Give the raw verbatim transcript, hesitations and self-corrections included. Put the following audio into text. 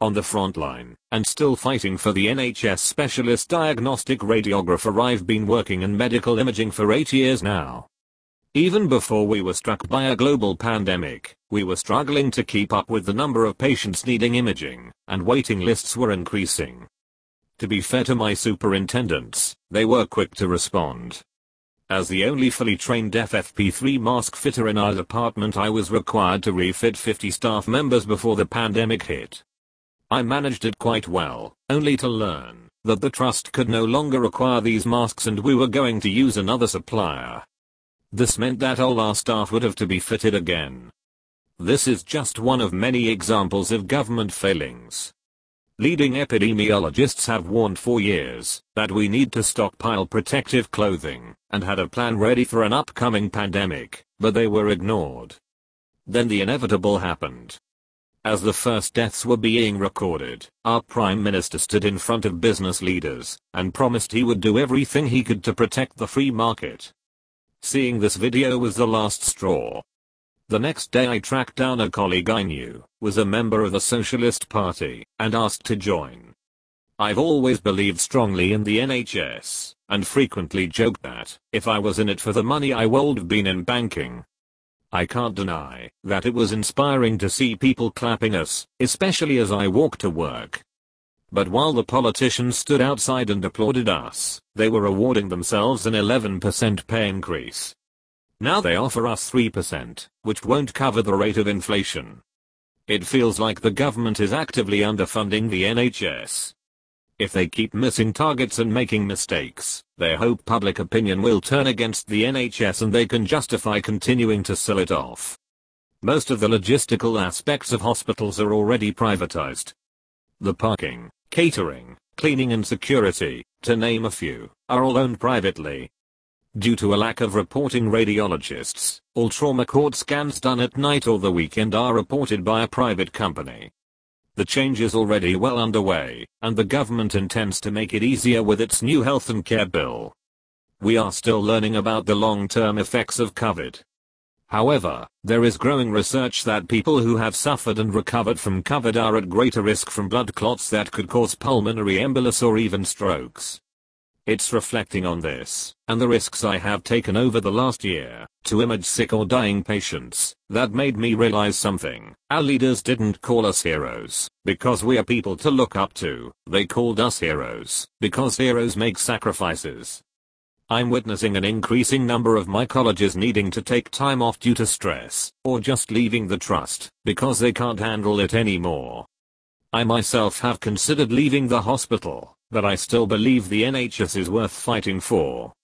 on the front line, and still fighting for the N H S specialist diagnostic radiographer. I've been working in medical imaging for eight years now. Even before we were struck by a global pandemic, we were struggling to keep up with the number of patients needing imaging, and waiting lists were increasing. To be fair to my superintendents, they were quick to respond. As the only fully trained F F P three mask fitter in our department, I was required to refit fifty staff members before the pandemic hit. I managed it quite well, only to learn that the trust could no longer require these masks and we were going to use another supplier. This meant that all our staff would have to be fitted again. This is just one of many examples of government failings. Leading epidemiologists have warned for years that we need to stockpile protective clothing and had a plan ready for an upcoming pandemic, but they were ignored. Then the inevitable happened. As the first deaths were being recorded, our Prime Minister stood in front of business leaders and promised he would do everything he could to protect the free market. Seeing this video was the last straw. The next day I tracked down a colleague I knew was a member of the Socialist Party and asked to join. I've always believed strongly in the N H S and frequently joked that if I was in it for the money I would have been in banking. I can't deny that it was inspiring to see people clapping us, especially as I walked to work. But while the politicians stood outside and applauded us, they were awarding themselves an eleven percent pay increase. Now they offer us three percent, which won't cover the rate of inflation. It feels like the government is actively underfunding the N H S. If they keep missing targets and making mistakes, they hope public opinion will turn against the N H S and they can justify continuing to sell it off. Most of the logistical aspects of hospitals are already privatized. The parking, catering, cleaning and security, to name a few, are all owned privately. Due to a lack of reporting radiologists, all trauma cord scans done at night or the weekend are reported by a private company. The change is already well underway, and the government intends to make it easier with its new health and care bill. We are still learning about the long-term effects of COVID. However, there is growing research that people who have suffered and recovered from COVID are at greater risk from blood clots that could cause pulmonary embolus or even strokes. It's reflecting on this, and the risks I have taken over the last year, to image sick or dying patients, that made me realize something. Our leaders didn't call us heroes, because we are people to look up to. They called us heroes, because heroes make sacrifices. I'm witnessing an increasing number of my colleagues needing to take time off due to stress, or just leaving the trust, because they can't handle it anymore. I myself have considered leaving the hospital, but I still believe the N H S is worth fighting for.